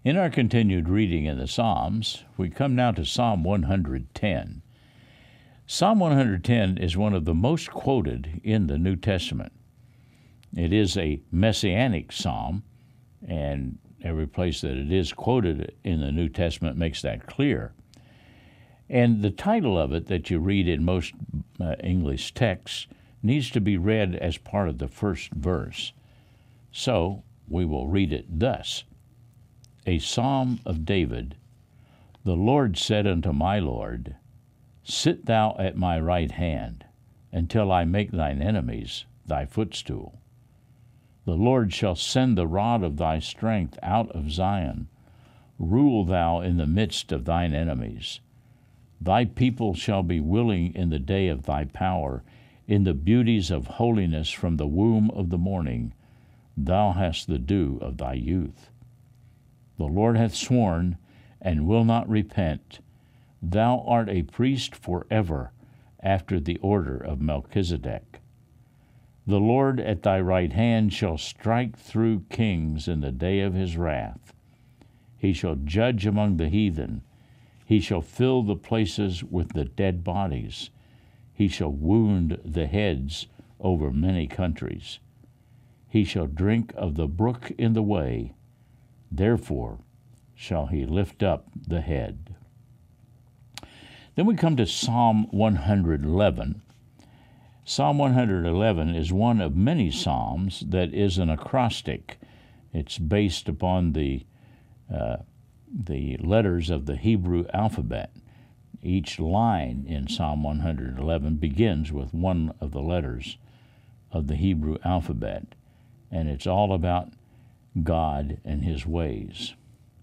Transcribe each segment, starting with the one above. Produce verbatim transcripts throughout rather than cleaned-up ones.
In our continued reading in the Psalms, we come now to Psalm one hundred ten. Psalm one hundred ten is one of the most quoted in the New Testament. It is a messianic psalm, and every place that it is quoted in the New Testament makes that clear. And the title of it that you read in most uh, English texts needs to be read as part of the first verse. So we will read it thus. A Psalm of David. The Lord said unto my Lord, Sit thou at my right hand, until I make thine enemies thy footstool. The Lord shall send the rod of thy strength out of Zion. Rule thou in the midst of thine enemies. Thy people shall be willing in the day of thy power, in the beauties of holiness from the womb of the morning. Thou hast the dew of thy youth. The Lord hath sworn, and will not repent. Thou art a priest forever, after the order of Melchizedek. The Lord at thy right hand shall strike through kings in the day of his wrath. He shall judge among the heathen. He shall fill the places with the dead bodies. He shall wound the heads over many countries. He shall drink of the brook in the way. Therefore shall he lift up the head. Then we come to Psalm one hundred eleven. Psalm one hundred eleven is one of many psalms that is an acrostic. It's based upon the uh, the letters of the Hebrew alphabet. Each line in Psalm one hundred eleven begins with one of the letters of the Hebrew alphabet, and it's all about God and his ways.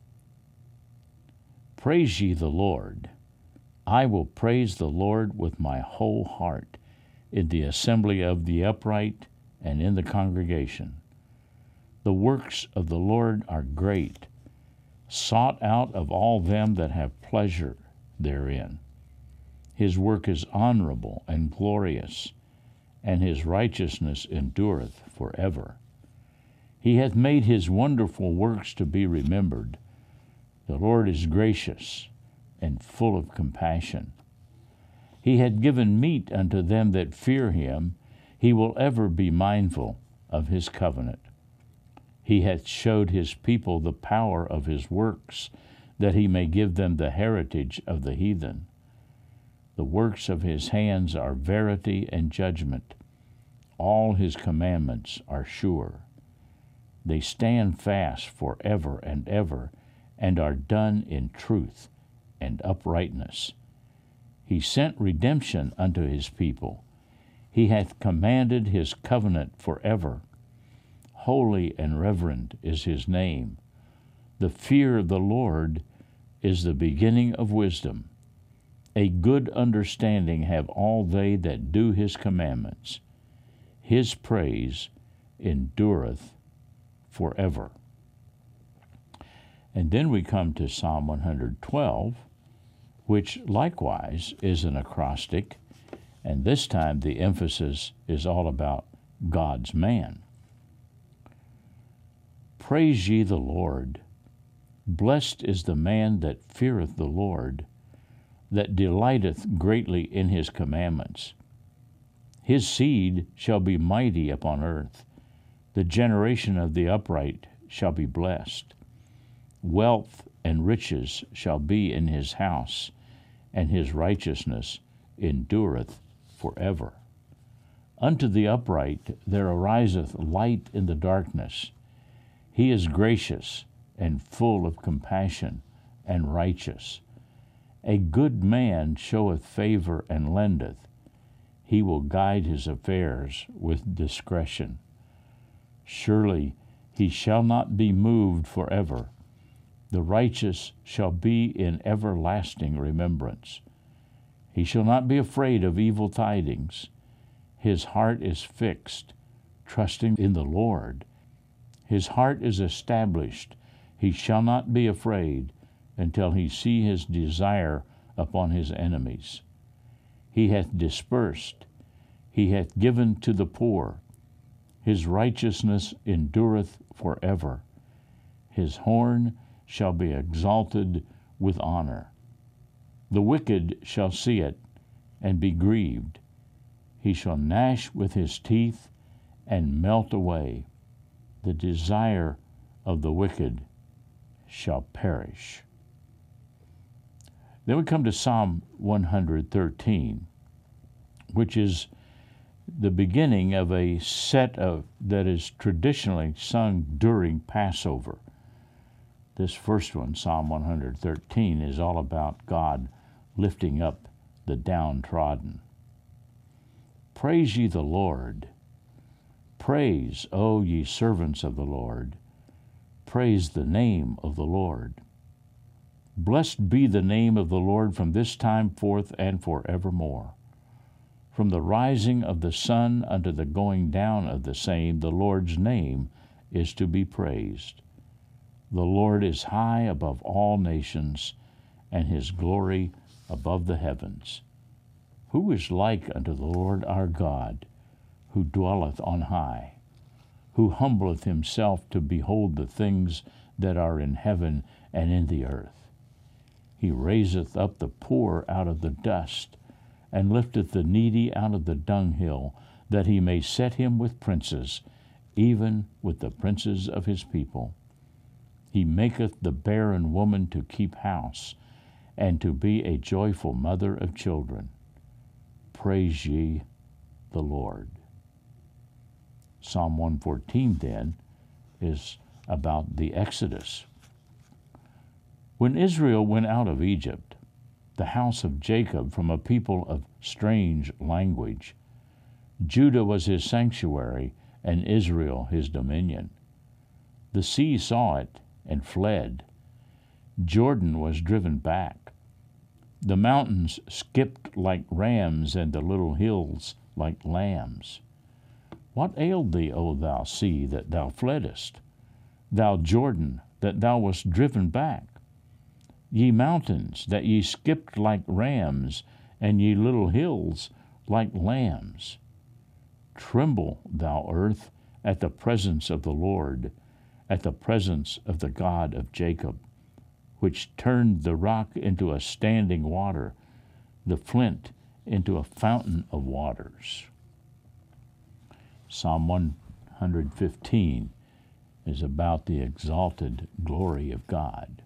Praise ye the Lord. I will praise the Lord with my whole heart, in the assembly of the upright and in the congregation. The works of the Lord are great, sought out of all them that have pleasure therein. His work is honorable and glorious, and his righteousness endureth forever. He hath made his wonderful works to be remembered. The Lord is gracious and full of compassion. He hath given meat unto them that fear him. He will ever be mindful of his covenant. He hath showed his people the power of his works, that he may give them the heritage of the heathen. The works of his hands are verity and judgment. All his commandments are sure. They stand fast forever and ever, and are done in truth and uprightness. He sent redemption unto his people. He hath commanded his covenant forever. Holy and reverend is his name. The fear of the Lord is the beginning of wisdom. A good understanding have all they that do his commandments. His praise endureth forever. And then we come to Psalm one hundred twelve, which likewise is an acrostic, and this time the emphasis is all about God's man. Praise ye the Lord. Blessed is the man that feareth the Lord, that delighteth greatly in his commandments. His seed shall be mighty upon earth. The generation of the upright shall be blessed. Wealth and riches shall be in his house, and his righteousness endureth forever. Unto the upright there ariseth light in the darkness. He is gracious and full of compassion and righteous. A good man showeth favor and lendeth. He will guide his affairs with discretion. Surely he shall not be moved forever. The righteous shall be in everlasting remembrance. He shall not be afraid of evil tidings. His heart is fixed, trusting in the Lord. His heart is established. He shall not be afraid until he see his desire upon his enemies. He hath dispersed. He hath given to the poor. His righteousness endureth forever. His horn shall be exalted with honor. The wicked shall see it and be grieved. He shall gnash with his teeth and melt away. The desire of the wicked shall perish. Then we come to Psalm one hundred thirteen, which is the beginning of a set of that is traditionally sung during Passover. This first one, Psalm one hundred thirteen, is all about God lifting up the downtrodden. Praise ye the Lord. Praise, O ye servants of the Lord. Praise the name of the Lord. Blessed be the name of the Lord from this time forth and forevermore. From the rising of the sun unto the going down of the same, the Lord's name is to be praised. The Lord is high above all nations, and his glory above the heavens. Who is like unto the Lord our God, who dwelleth on high, who humbleth himself to behold the things that are in heaven and in the earth? He raiseth up the poor out of the dust, and lifteth the needy out of the dunghill, that he may set him with princes, even with the princes of his people. He maketh the barren woman to keep house, and to be a joyful mother of children. Praise ye the Lord. Psalm one fourteen, then, is about the Exodus. When Israel went out of Egypt, the house of Jacob from a people of strange language, Judah was his sanctuary, and Israel his dominion. The sea saw it and fled. Jordan was driven back. The mountains skipped like rams, and the little hills like lambs. What ailed thee, O thou sea, that thou fleddest? Thou Jordan, that thou wast driven back? Ye mountains, that ye skipped like rams, and ye little hills like lambs. Tremble, thou earth, at the presence of the Lord, at the presence of the God of Jacob, which turned the rock into a standing water, the flint into a fountain of waters. Psalm one hundred fifteen is about the exalted glory of God.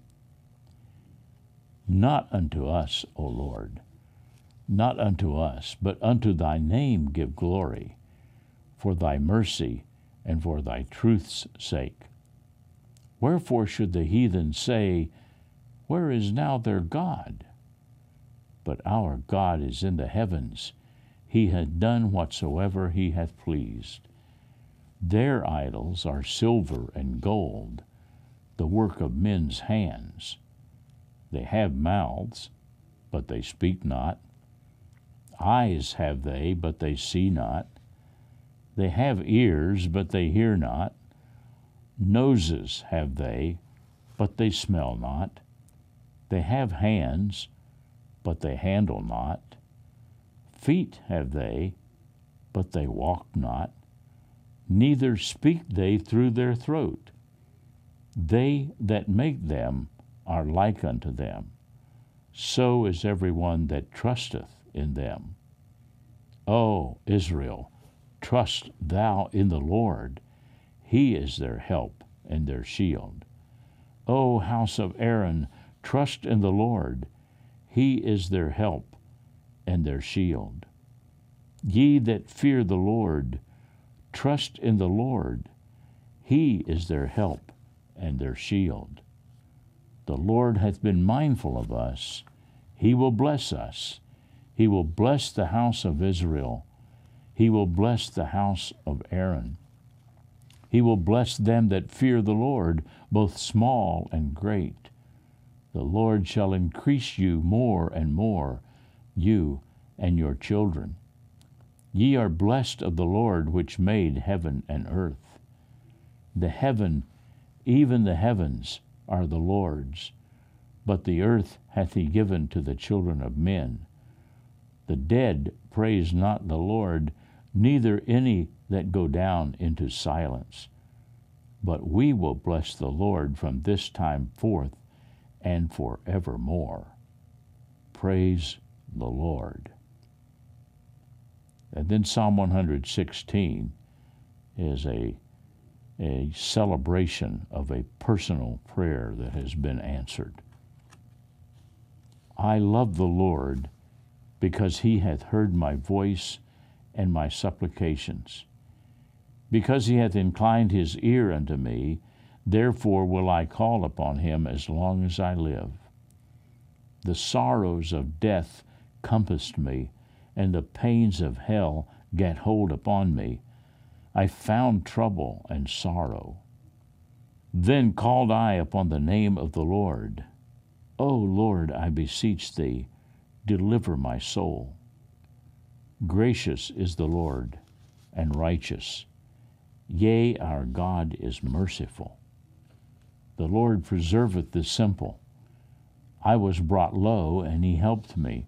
Not unto us, O Lord, not unto us, but unto thy name give glory, for thy mercy and for thy truth's sake. Wherefore should the heathen say, where is now their God? But our God is in the heavens. He hath done whatsoever he hath pleased. Their idols are silver and gold, the work of men's hands. They have mouths, but they speak not. Eyes have they, but they see not. They have ears, but they hear not. Noses have they, but they smell not. They have hands, but they handle not. Feet have they, but they walk not. Neither speak they through their throat. They that make them are like unto them. So is every one that trusteth in them. O Israel, trust thou in the Lord. He is their help and their shield. O house of Aaron, trust in the Lord. He is their help and their shield. Ye that fear the Lord, trust in the Lord. He is their help and their shield. The Lord hath been mindful of us. He will bless us. He will bless the house of Israel. He will bless the house of Aaron. He will bless them that fear the Lord, both small and great. The Lord shall increase you more and more, you and your children. Ye are blessed of the Lord, which made heaven and earth. The heaven, even the heavens, are the Lord's, but the earth hath he given to the children of men. The dead praise not the Lord, neither any that go down into silence. but we will bless the Lord from this time forth and forevermore. Praise the Lord. And then Psalm one sixteen is a, a celebration of a personal prayer that has been answered. I love the Lord because he hath heard my voice and my supplications. Because he hath inclined his ear unto me, therefore will I call upon him as long as I live. The sorrows of death compassed me, and the pains of hell gat hold upon me. I found trouble and sorrow. Then called I upon the name of the Lord. O Lord, I beseech thee, deliver my soul. Gracious is the Lord, and righteous. Yea, our God is merciful. The Lord preserveth the simple. I was brought low, and he helped me.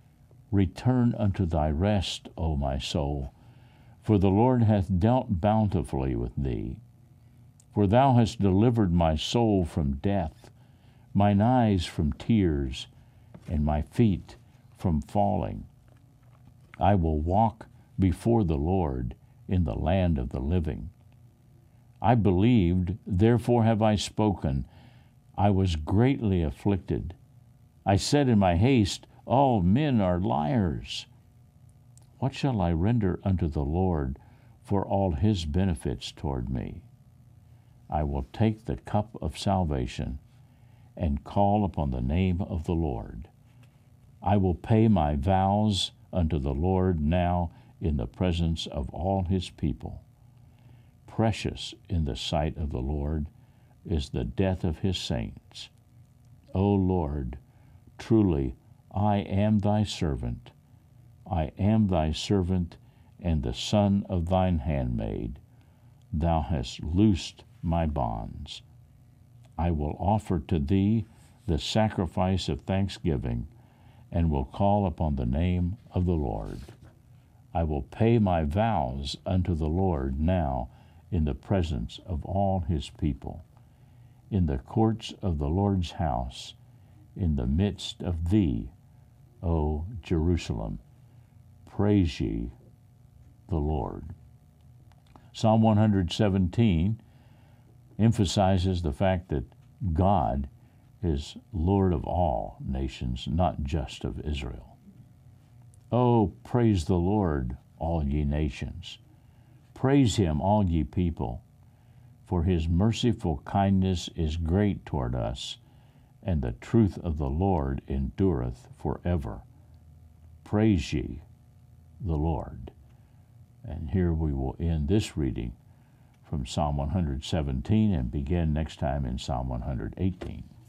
Return unto thy rest, O my soul, for the Lord hath dealt bountifully with thee. For thou hast delivered my soul from death, mine eyes from tears, and my feet from falling. I will walk before the Lord in the land of the living. I believed, therefore have I spoken. I was greatly afflicted. I said in my haste, all men are liars. What shall I render unto the Lord for all his benefits toward me? I will take the cup of salvation and call upon the name of the Lord. I will pay my vows unto the Lord now in the presence of all his people. Precious in the sight of the Lord is the death of his saints. O Lord, truly I am thy servant. I am thy servant and the son of thine handmaid. Thou hast loosed my bonds. I will offer to thee the sacrifice of thanksgiving, and will call upon the name of the Lord. I will pay my vows unto the Lord now in the presence of all his people, in the courts of the Lord's house, in the midst of thee, O Jerusalem. Praise ye the Lord. Psalm one seventeen emphasizes the fact that God is Lord of all nations, not just of Israel. Oh, praise the Lord, all ye nations. Praise him, all ye people, for his merciful kindness is great toward us, and the truth of the Lord endureth forever. Praise ye the Lord. And here we will end this reading from Psalm one seventeen and begin next time in Psalm one eighteen.